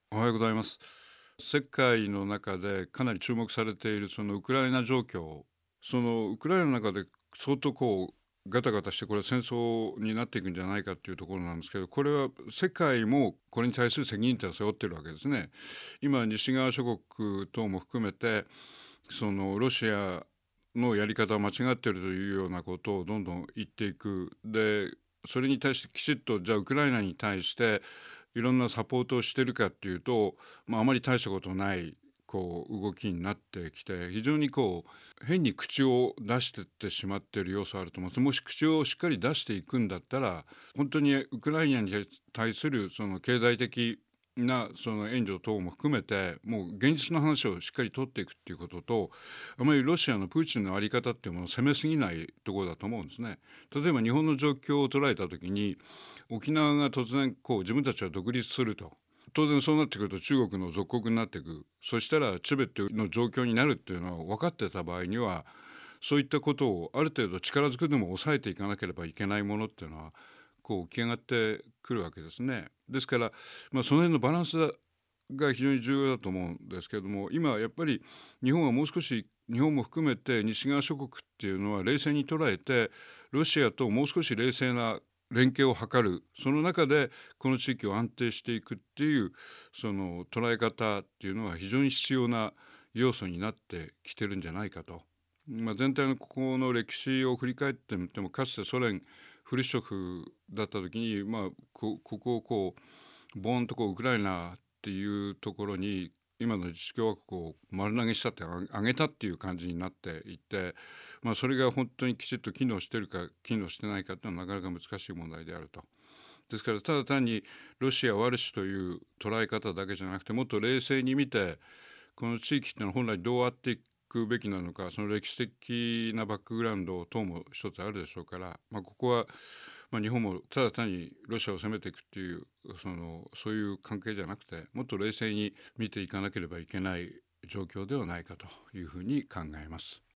おはようございます。世界の中でかなり注目されているそのウクライナ状況、そのウクライナの中で相当ガタガタしてこれ戦争になっていくんじゃないかっていうところなんですけど、これは世界もこれに対する責任点を背負っているわけですね。今西側諸国等も含めてそのロシアのやり方は間違っているというようなことをどんどん言っていく。でそれに対してきちっとじゃあウクライナに対していろんなサポートをしてるかっていうと、あまり大したことない動きになってきて、非常に変に口を出してってしまっている要素あると思います。もし口をしっかり出していくんだったら、本当にウクライナに対するその経済的なその援助等も含めて、もう現実の話をしっかり取っていくっていうことと、あまりロシアのプーチンの在り方っていうものを責めすぎないところだと思うんですね。例えば日本の状況を捉えた時に、沖縄が突然自分たちは独立すると、当然そうなってくると中国の属国になっていく。そしたらチベットの状況になるっていうのは分かってた場合には、そういったことをある程度力ずくでも抑えていかなければいけないものっていうのは浮き上がってくるわけですね。ですから、その辺のバランスが非常に重要だと思うんですけれども、今やっぱり日本はもう少し、日本も含めて西側諸国っていうのは冷静に捉えて、ロシアともう少し冷静な連携を図る、その中でこの地域を安定していくっていうその捉え方っていうのは非常に必要な要素になってきてるんじゃないかと。全体のここの歴史を振り返ってみても、かつてソ連フルシチョフだった時に、ここをボーンとウクライナっていうところに今の自治共和国を丸投げしたってあげたっていう感じになっていて、それが本当にきちっと機能してるか機能してないかっていうのはなかなか難しい問題であると。ですからただ単にロシアは悪しという捉え方だけじゃなくて、もっと冷静に見て、この地域っていうのは本来どうあっていくべきなのか、その歴史的なバックグラウンド等も一つあるでしょうから、ここは日本もただ単にロシアを攻めていくっていうそういう関係じゃなくて、もっと冷静に見ていかなければいけない状況ではないかというふうに考えます。